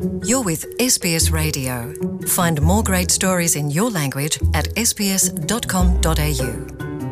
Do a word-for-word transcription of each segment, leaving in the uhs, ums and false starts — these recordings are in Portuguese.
You're with S B S Radio. Find more great stories in your language at s b s dot com dot a u.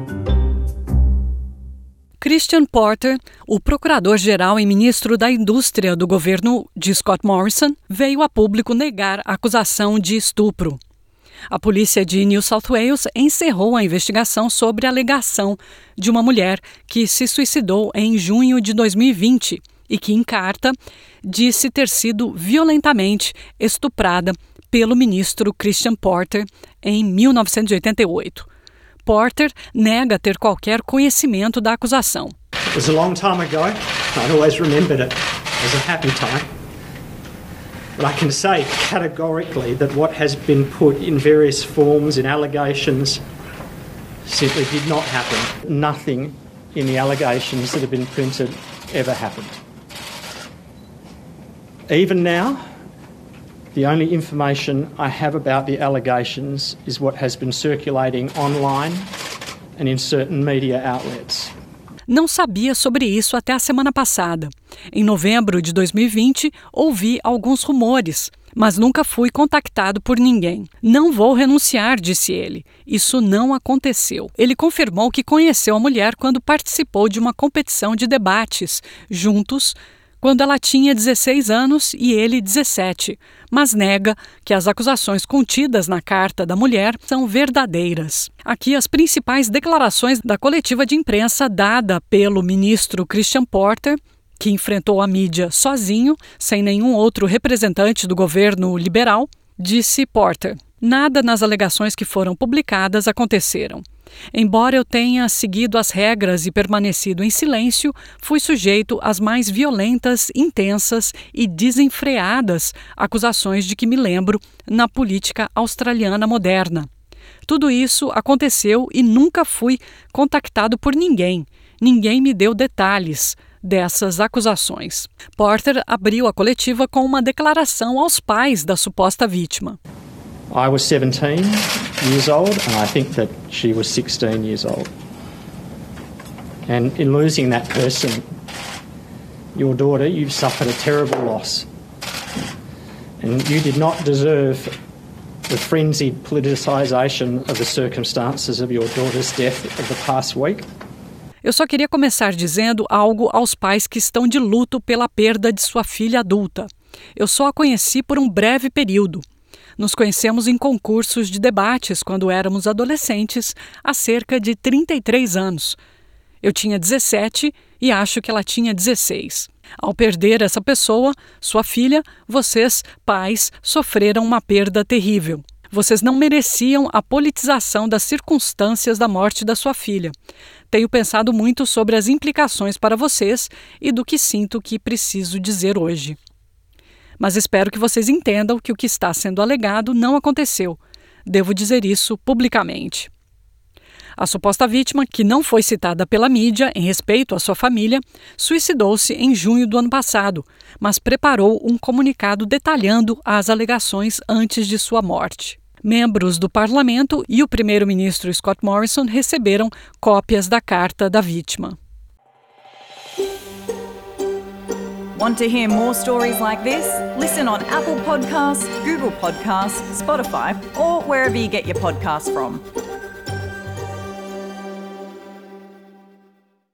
Christian Porter, o procurador-geral e ministro da Indústria do governo de Scott Morrison, veio a público negar a acusação de estupro. A polícia de New South Wales encerrou a investigação sobre a alegação de uma mulher que se suicidou em junho de dois mil e vinte e que, em carta, disse ter sido violentamente estuprada pelo ministro Christian Porter em mil novecentos e oitenta e oito. Porter nega ter qualquer conhecimento da acusação. It was a long time ago. I'd always remembered it as a happy time. But I can say categorically that what has been put in various forms, in allegations, simply did not happen. Nothing in the allegations that have been printed ever happened. Even now, the only information I have about the allegations is what has been circulating online and in certain media outlets. Não sabia sobre isso até a semana passada. Em novembro de dois mil e vinte, ouvi alguns rumores, mas nunca fui contactado por ninguém. Não vou renunciar, disse ele. Isso não aconteceu. Ele confirmou que conheceu a mulher quando participou de uma competição de debates, juntos, quando ela tinha dezesseis anos e ele dezessete, mas nega que as acusações contidas na carta da mulher são verdadeiras. Aqui as principais declarações da coletiva de imprensa dada pelo ministro Christian Porter, que enfrentou a mídia sozinho, sem nenhum outro representante do governo liberal, disse Porter: "Nada nas alegações que foram publicadas aconteceram. Embora eu tenha seguido as regras e permanecido em silêncio, fui sujeito às mais violentas, intensas e desenfreadas acusações de que me lembro na política australiana moderna. Tudo isso aconteceu e nunca fui contactado por ninguém. Ninguém me deu detalhes dessas acusações." Porter abriu a coletiva com uma declaração aos pais da suposta vítima. I was seventeen years old, and I think that she was sixteen years old. And in losing that person, your daughter, you've suffered a terrible loss. And you did not deserve the frenzied politicisation of the circumstances of your daughter's death of the past week. Eu só queria começar dizendo algo aos pais que estão de luto pela perda de sua filha adulta. Eu só a conheci por um breve período. Nos conhecemos em concursos de debates quando éramos adolescentes, há cerca de trinta e três anos. Eu tinha dezessete e acho que ela tinha dezesseis. Ao perder essa pessoa, sua filha, vocês, pais, sofreram uma perda terrível. Vocês não mereciam a politização das circunstâncias da morte da sua filha. Tenho pensado muito sobre as implicações para vocês e do que sinto que preciso dizer hoje. Mas espero que vocês entendam que o que está sendo alegado não aconteceu. Devo dizer isso publicamente. A suposta vítima, que não foi citada pela mídia em respeito à sua família, suicidou-se em junho do ano passado, mas preparou um comunicado detalhando as alegações antes de sua morte. Membros do parlamento e o primeiro-ministro Scott Morrison receberam cópias da carta da vítima. Want to hear more stories like this? Listen on Apple Podcasts, Google Podcasts, Spotify, or wherever you get your podcasts from.